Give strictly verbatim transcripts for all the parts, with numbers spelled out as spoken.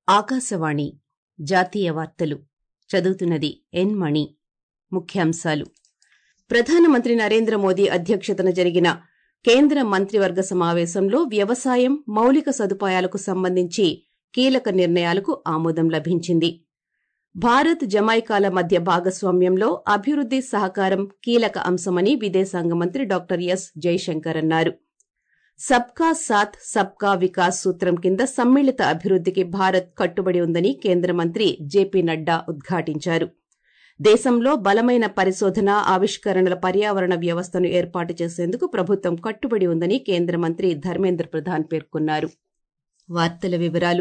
ఆకాశవాణి జాతీయ వార్తలు చదువుతున్నది ఎన్ మణి. ముఖ్యాంశాలు. ప్రధానమంత్రి నరేంద్ర మోదీ అధ్యక్షతన జరిగిన కేంద్ర మంత్రివర్గ సమావేశంలో వ్యవసాయం, మౌలిక సదుపాయాలకు సంబంధించి కీలక నిర్ణయాలకు ఆమోదం లభించింది. భారత్, జమైకాల మధ్య భాగస్వామ్యంలో అభివృద్ది సహకారం కీలక అంశమని విదేశాంగ మంత్రి డాక్టర్ ఎస్ జైశంకర్ అన్నారు. సబ్కా సాథ్ సబ్కా వికాస్ సూత్రం కింద సమ్మిళిత అభివృద్దికి భారత్ కట్టుబడి ఉందని కేంద్ర మంత్రి జేపీ నడ్డా ఉద్ఘాటించారు. దేశంలో బలమైన పరిశోధన, ఆవిష్కరణల పర్యావరణ వ్యవస్థను ఏర్పాటు చేసేందుకు ప్రభుత్వం కట్టుబడి ఉందని కేంద్ర మంత్రి ధర్మేంద్ర ప్రధాన్ పేర్కొన్నారు. వార్తల వివరాలు.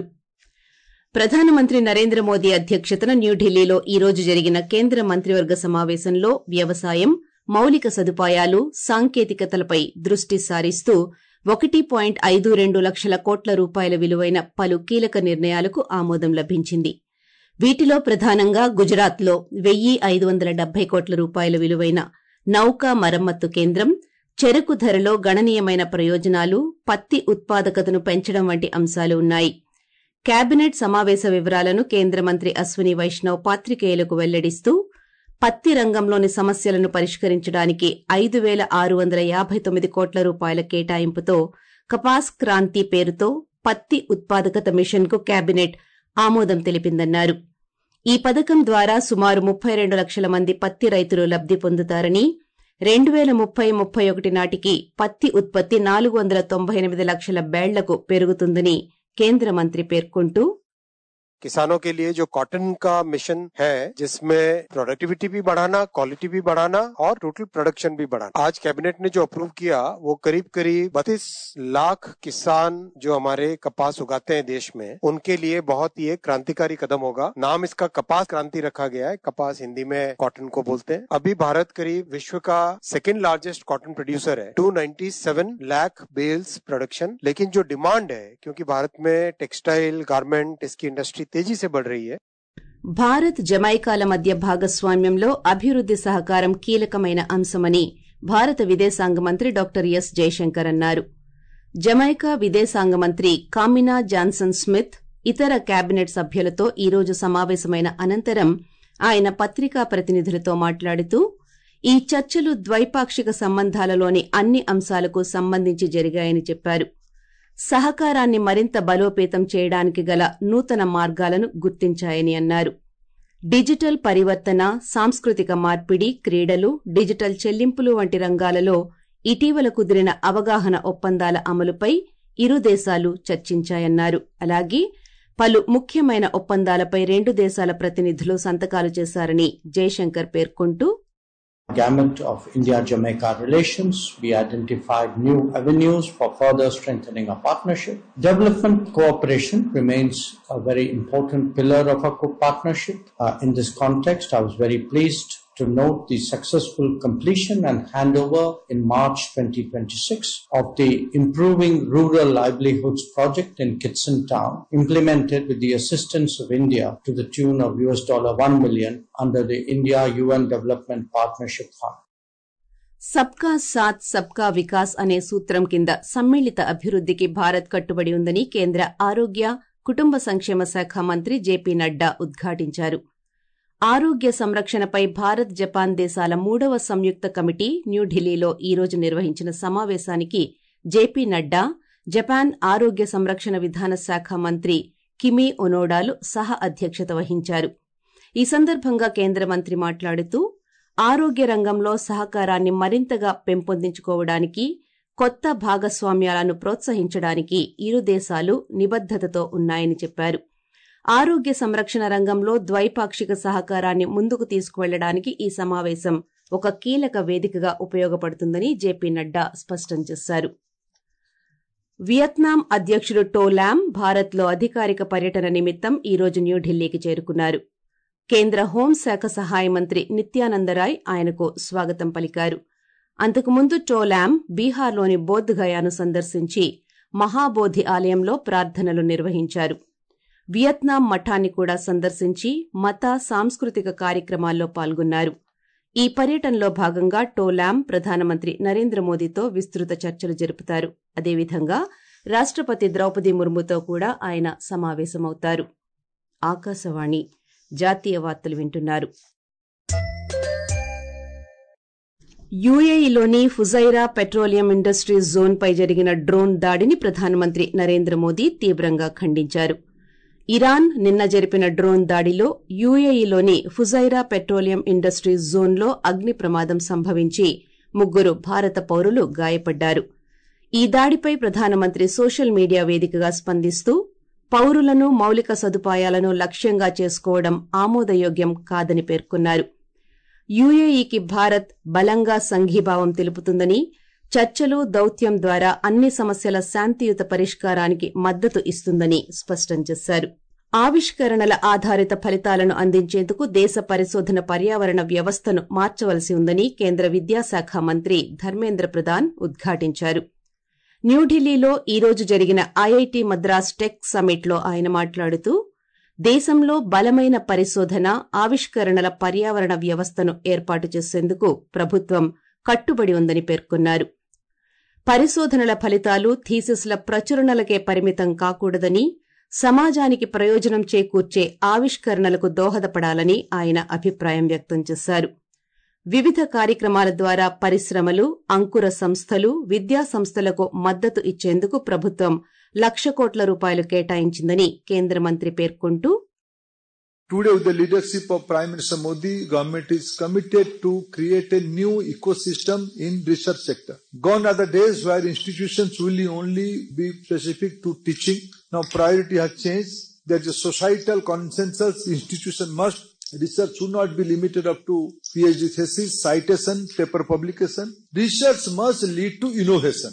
ప్రధానమంత్రి నరేంద్ర మోదీ అధ్యక్షతన న్యూఢిల్లీలో ఈ రోజు జరిగిన కేంద్ర మంత్రివర్గ సమావేశంలో వ్యవసాయం, మౌలిక సదుపాయాలు, సాంకేతికతలపై దృష్టి సారిస్తూ ఒకటి పాయింట్ ఐదు రెండు లక్షల కోట్ల రూపాయల విలువైన పలు కీలక నిర్ణయాలకు ఆమోదం లభించింది. వీటిలో ప్రధానంగా గుజరాత్లో వెయ్యి ఐదు వందల డెబ్బై కోట్ల రూపాయల విలువైన నౌకా మరమ్మత్తు కేంద్రం, చెరకు ధరలో గణనీయమైన ప్రయోజనాలు, పత్తి ఉత్పాదకతను పెంచడం వంటి అంశాలు ఉన్నాయి. కేబినెట్ సమావేశ వివరాలను కేంద్ర మంత్రి అశ్విని వైష్ణవ్ పాత్రికేయులకు వెల్లడిస్తూ పత్తి రంగంలోని సమస్యలను పరిష్కరించడానికి ఐదు పేల ఆరు వందల యాబై తొమ్మిది కోట్ల రూపాయల కేటాయింపుతో కపాస్ క్రాంతి పేరుతో పత్తి ఉత్పాదకత మిషన్ కు కేబినెట్ ఆమోదం తెలిపిందన్నారు. ఈ పథకం ద్వారా సుమారు ముప్పై రెండు లక్షల మంది పత్తి రైతులు లబ్ది పొందుతారని, రెండు పేల ముప్పై ముప్పై ఒకటి నాటికి పత్తి ఉత్పత్తి నాలుగు వందల తొంభై ఎనిమిది లక్షల బేళ్లకు పెరుగుతుందని కేంద్ర మంత్రి పేర్కొంటూ, किसानों के लिए जो कॉटन का मिशन है, जिसमें प्रोडक्टिविटी भी बढ़ाना, क्वालिटी भी बढ़ाना और टोटल प्रोडक्शन भी बढ़ाना, आज कैबिनेट ने जो अप्रूव किया वो करीब करीब बत्तीस लाख किसान जो हमारे कपास उगाते हैं देश में, उनके लिए बहुत ही एक क्रांतिकारी कदम होगा. नाम इसका कपास क्रांति रखा गया है. कपास हिंदी में कॉटन को बोलते हैं. अभी भारत करीब विश्व का सेकेंड लार्जेस्ट कॉटन प्रोड्यूसर है, two ninety seven lakh bales production. लेकिन जो डिमांड है, क्योंकि भारत में टेक्सटाइल गारमेंट इसकी इंडस्ट्री तेजी से बढ़ रही है. భారత్, జమైకాల మధ్య భాగస్వామ్యంలో అభివృద్ది సహకారం కీలకమైన అంశమని భారత విదేశాంగ మంత్రి డాక్టర్ ఎస్ జైశంకర్ అన్నారు. జమైకా విదేశాంగ మంత్రి కామినా జాన్సన్ స్మిత్ ఇతర కేబినెట్ సభ్యులతో ఈ రోజు సమావేశమైన అనంతరం ఆయన పత్రికా ప్రతినిధులతో మాట్లాడుతూ, ఈ చర్చలు ద్వైపాక్షిక సంబంధాలలోని అన్ని అంశాలకు సంబంధించి జరిగాయని చెప్పారు. సహకారాన్ని మరింత బలోపేతం చేయడానికి గల నూతన మార్గాలను గుర్తించాయని అన్నారు. డిజిటల్ పరివర్తన, సాంస్కృతిక మార్పిడి, క్రీడలు, డిజిటల్ చెల్లింపులు వంటి రంగాలలో ఇటీవల కుదిరిన అవగాహన ఒప్పందాల అమలుపై ఇరు దేశాలు చర్చించాయన్నారు. అలాగే పలు ముఖ్యమైన ఒప్పందాలపై రెండు దేశాల ప్రతినిధులు సంతకాలు చేశారని జైశంకర్ పేర్కొంటూ, gamut of India-Jamaica relations, we identified new avenues for further strengthening our partnership. Development cooperation remains a very important pillar of our co-partnership. Uh, in this context, I was very pleased to note the successful completion and handover in March twenty twenty-six of the Improving Rural Livelihoods project in Kitson Town, implemented with the assistance of India to the tune of U S dollar one million under the India-U N Development Partnership Fund. సబ్కా సాథ్ సబ్కా వికాస్ అనే సూత్రం కింద సమ్మిళిత అభివృద్దికి భారత్ కట్టుబడి ఉందని కేంద్ర ఆరోగ్య, కుటుంబ సంక్షేమ శాఖ మంత్రి జేపీ నడ్డా ఉద్ఘాటించారు. ఆరోగ్య సంరక్షణపై భారత్, జపాన్ దేశాల మూడవ సంయుక్త కమిటీ న్యూఢిల్లీలో ఈ రోజు నిర్వహించిన సమావేశానికి జేపీ నడ్డా, జపాన్ ఆరోగ్య సంరక్షణ విధాన శాఖ మంత్రి కిమి ఒనోడాలు సహ అధ్యక్షత వహించారు. ఈ సందర్భంగా కేంద్ర మంత్రి మాట్లాడుతూ, ఆరోగ్య రంగంలో సహకారాన్ని మరింతగా పెంపొందించుకోవడానికి, కొత్త భాగస్వామ్యాలను ప్రోత్సహించడానికి ఇరు దేశాలు నిబద్దతతో ఉన్నాయని చెప్పారు. ఆరోగ్య సంరక్షణ రంగంలో ద్వైపాక్షిక సహకారాన్ని ముందుకు తీసుకువెళ్లడానికి ఈ సమావేశం ఒక కీలక వేదికగా ఉపయోగపడుతుందని జేపీ నడ్డా స్పష్టం చేశారు. వియత్నాం అధ్యకుడు టో లామ్ భారత్లో అధికారిక పర్యటన నిమిత్తం ఈ రోజు న్యూఢిల్లీకి చేరుకున్నారు. కేంద్ర హోంశాఖ సహాయ మంత్రి నిత్యానందరాయ్ ఆయనకు స్వాగతం పలికారు. అంతకుముందు టో లామ్ బీహార్లోని బోధ్ గయాను సందర్శించి మహాబోధి ఆలయంలో ప్రార్థనలు నిర్వహించారు. వియత్నాం మఠాన్ని కూడా సందర్శించి మత, సాంస్కృతిక కార్యక్రమాల్లో పాల్గొన్నారు. ఈ పర్యటనలో భాగంగా టో లామ్ ప్రధానమంత్రి నరేంద్ర మోదీతో విస్తృత చర్చలు జరుపుతారు. అదేవిధంగా రాష్టపతి ద్రౌపది ముర్ముతో కూడా ఆయన సమావేశమవుతారు. ఆకాశవాణి జాతీయ వార్తలు వింటున్నారు. యూఏఈలోని ఫుజైరా పెట్రోలియం ఇండస్ట్రీస్ జోన్పై జరిగిన డ్రోన్ దాడిని ప్రధానమంత్రి నరేంద్ర మోదీ తీవ్రంగా ఖండించారు. ఇరాన్ నిన్న జరిపిన డ్రోన్ దాడిలో యూఏఈలోని ఫుజైరా పెట్రోలియం ఇండస్ట్రీస్ జోన్లో అగ్ని ప్రమాదం సంభవించి ముగ్గురు భారత పౌరులు గాయపడ్డారు. ఈ దాడిపై ప్రధానమంత్రి సోషల్ మీడియా వేదికగా స్పందిస్తూ పౌరులను, మౌలిక సదుపాయాలను లక్ష్యంగా చేసుకోవడం ఆమోదయోగ్యం కాదని పేర్కొన్నారు. యూఏఈకి భారత్ బలంగా సంఘీభావం తెలుపుతుందని, చర్చలు, దౌత్యం ద్వారా అన్ని సమస్యల శాంతియుత పరిష్కారానికి మద్దతు ఇస్తుందని స్పష్టం చేశారు. ఆవిష్కరణల ఆధారిత ఫలితాలను అందించేందుకు దేశ పరిశోధన పర్యావరణ వ్యవస్థను మార్చవలసి ఉందని కేంద్ర విద్యాశాఖ మంత్రి ధర్మేంద్ర ప్రధాన్ ఉద్ఘాటించారు. న్యూఢిల్లీలో ఈ రోజు జరిగిన ఐఐటి మద్రాస్ టెక్ సమ్మిట్లో ఆయన మాట్లాడుతూ దేశంలో బలమైన పరిశోధన, ఆవిష్కరణల పర్యావరణ వ్యవస్థను ఏర్పాటు చేసేందుకు ప్రభుత్వం కట్టుబడి ఉందని పేర్కొన్నారు. పరిశోధనల ఫలితాలు థీసిస్ల ప్రచురణలకే పరిమితం కాకూడదని, సమాజానికి ప్రయోజనం చేకూర్చే ఆవిష్కరణలకు దోహదపడాలని ఆయన అభిప్రాయం వ్యక్తం చేశారు. వివిధ కార్యక్రమాల ద్వారా పరిశ్రమలు, అంకుర సంస్థలు, విద్యా సంస్థలకు మద్దతు ఇచ్చేందుకు ప్రభుత్వం లక్ష కోట్ల రూపాయలు కేటాయించిందని కేంద్ర మంత్రి పేర్కొంటూ Today, with the leadership of Prime Minister Modi, government is committed to create a new ecosystem in research sector. Gone are the days where institutions will only be specific to teaching. Now priority has changed. There is a societal consensus. Institution must, research should not be limited up to PhD thesis, citation, paper publication. Research must lead to innovation.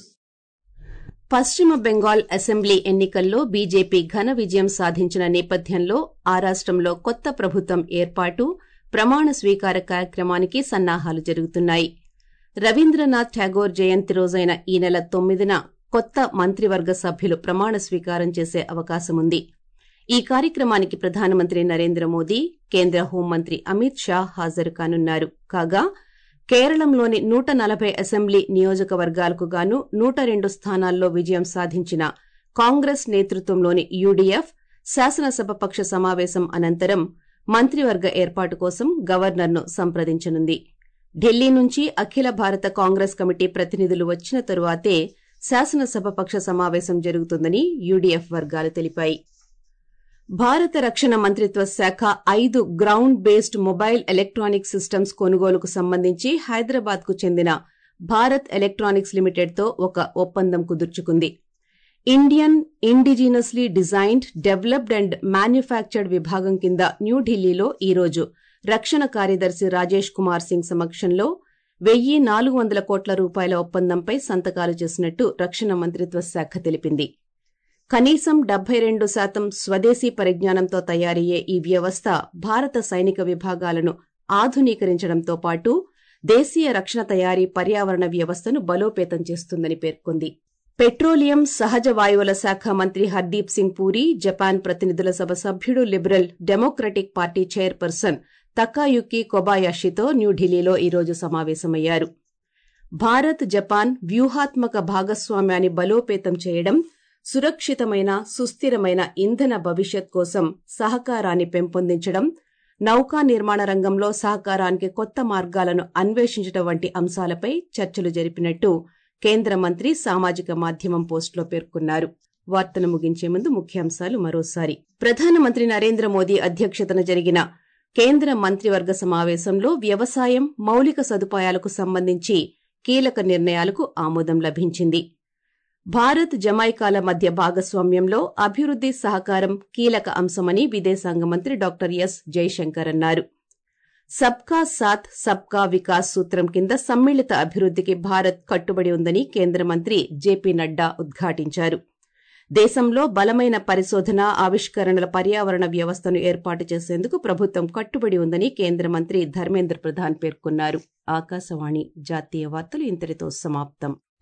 పశ్చిమ Bengal assembly ఎన్నికల్లో BJP ఘన విజయం సాధించిన నేపథ్యంలో ఆ రాష్టంలో కొత్త ప్రభుత్వం ఏర్పాటు, ప్రమాణ స్వీకార కార్యక్రమానికి సన్నాహాలు జరుగుతున్నాయి. రవీంద్రనాథ్ ఠాగూర్ జయంతి రోజైన ఈ నెల తొమ్మిదిన కొత్త మంత్రివర్గ సభ్యులు ప్రమాణ స్వీకారం చేసే అవకాశముంది. ఈ కార్యక్రమానికి ప్రధానమంత్రి నరేంద్ర మోదీ, కేంద్ర హోంమంత్రి అమిత్ షా హాజరు కానున్నారు. కాగా కేరళంలోని నూట నలభై అసెంబ్లీ నియోజకవర్గాలకు గాను నూట రెండు స్థానాల్లో విజయం సాధించిన కాంగ్రెస్ నేతృత్వంలోని యూడీఎఫ్ శాసనసభపక్ష సమావేశం అనంతరం మంత్రివర్గ ఏర్పాటు కోసం గవర్నర్ను సంప్రదించనుంది. ఢిల్లీ నుంచి అఖిల భారత కాంగ్రెస్ కమిటీ ప్రతినిధులు వచ్చిన తరువాతే శాసనసభపక్ష సమావేశం జరుగుతుందని యూడీఎఫ్ వర్గాలు తెలిపాయి. భారత రక్షణ మంత్రిత్వ శాఖ ఐదు ground based mobile electronic systems కొనుగోలుకు సంబంధించి హైదరాబాద్ కు చెందిన భారత్ ఎలక్ట్రానిక్స్ లిమిటెడ్ తో ఒక ఒప్పందం కుదుర్చుకుంది. Indian indigenously designed, developed and manufactured విభాగం కింద న్యూఢిల్లీలో ఈ రోజు రక్షణ కార్యదర్శి రాజేష్ కుమార్ సింగ్ సమక్షంలో వెయ్యి నాలుగు వందల కోట్ల రూపాయల ఒప్పందంపై సంతకాలు చేసినట్టు రక్షణ మంత్రిత్వ శాఖ తెలిపింది. కనీసం డెబ్బై రెండు శాతం స్వదేశీ పరిజ్ఞానంతో తయారయ్యే ఈ వ్యవస్థ భారత సైనిక విభాగాలను ఆధునీకరించడంతో పాటు దేశీయ రక్షణ తయారీ పర్యావరణ వ్యవస్థను బలోపేతం చేస్తుందని పేర్కొంది. పెట్రోలియం, సహజ వాయువుల శాఖ మంత్రి హర్దీప్ సింగ్ పూరి, జపాన్ ప్రతినిధుల సభ సభ్యుడు liberal democratic party chairperson Takayuki కొబాయాషితో న్యూఢిల్లీలో ఈ రోజు సమావేశమయ్యారు. భారత్, జపాన్ వ్యూహాత్మక భాగస్వామ్యాన్ని బలోపేతం చేయడం, సురక్షితమైన, సుస్థిరమైన ఇంధన భవిష్యత్ కోసం సహకారాన్ని పెంపొందించడం, నౌకా నిర్మాణ రంగంలో సహకారానికి కొత్త మార్గాలను అన్వేషించడం వంటి అంశాలపై చర్చలు జరిపినట్టు కేంద్ర మంత్రి సామాజిక మాధ్యమం పోస్టులో పేర్కొన్నారు. వార్తను ముగించే ముందు ముఖ్యాంశాలు మరోసారి. ప్రధానమంత్రి నరేంద్ర మోదీ అధ్యక్షతన జరిగిన కేంద్ర మంత్రివర్గ సమావేశంలో వ్యవసాయం, మౌలిక సదుపాయాలకు సంబంధించి కీలక నిర్ణయాలకు ఆమోదం లభించింది. భారత్, జమైకాల మధ్య భాగస్వామ్యంలో అభివృద్ది సహకారం కీలక అంశమని విదేశాంగ మంత్రి డాక్టర్ ఎస్ జైశంకర్ అన్నారు. సబ్కా సాథ్ సబ్కా వికాస్ సూత్రం కింద సమ్మిళిత అభివృద్దికి భారత్ కట్టుబడి ఉందని కేంద్ర మంత్రి జేపీ నడ్డా ఉద్ఘాటించారు. దేశంలో బలమైన పరిశోధన, ఆవిష్కరణల పర్యావరణ వ్యవస్థను ఏర్పాటు చేసేందుకు ప్రభుత్వం కట్టుబడి ఉందని కేంద్ర మంత్రి ధర్మేంద్ర ప్రధాన్ పేర్కొన్నారు. ఆకాశవాణి జాతీయ వార్తలు ఇంతటితో సమాప్తం.